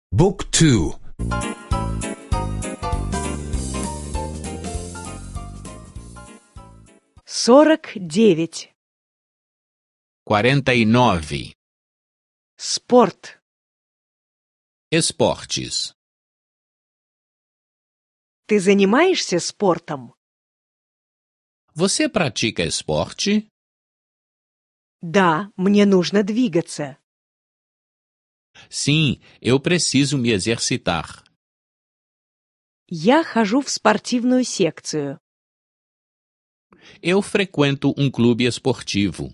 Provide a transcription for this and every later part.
Book 2. 49. 49. Спорт. Esportes. Ты занимаешься спортом? Você pratica esporte? Да, мне нужно двигаться. Sim, eu preciso me exercitar. Я хожу в спортивную секцию. Eu frequento um clube esportivo.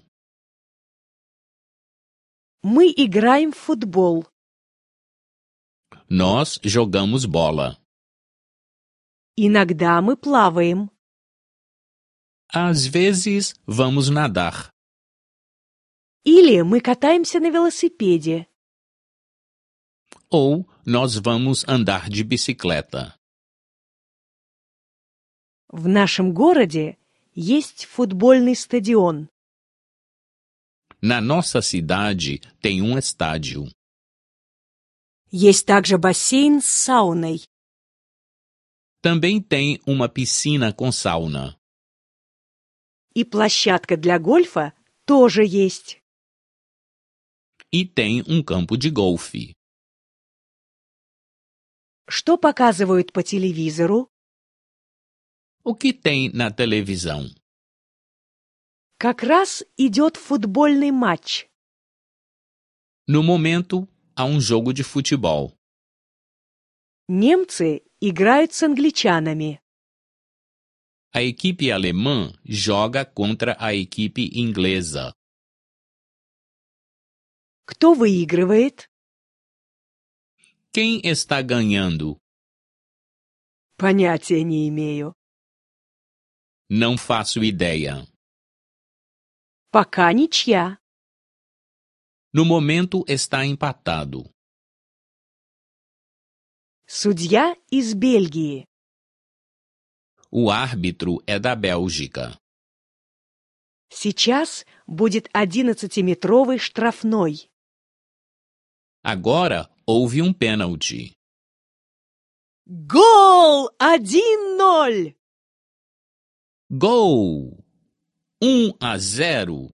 Мы играем в футбол. Nós jogamos bola. Иногда мы плаваем. Às vezes, vamos nadar. Или мы катаемся на велосипеде. Ou nós vamos andar de bicicleta. В нашем городе есть футбольный стадион. Na nossa cidade tem um estádio. Есть также бассейн с сауной. Também tem uma piscina com sauna. И площадка для гольфа тоже есть. E tem um campo de golfe. Что показывают по телевизору? O que tem na televisão? Как раз идет футбольный матч. No momento, há um jogo de futebol. Немцы играют с англичанами. A equipe alemã joga contra a equipe inglesa. Кто выигрывает? Quem está ganhando? Понятия не имею. Não faço ideia. Пока ничья. No momento está empatado. Судья из Бельгии. O árbitro é da Bélgica. Сейчас будет 11-метровый штрафной. Agora houve um pênalti. Гол! 1-0! Gol! 1-0.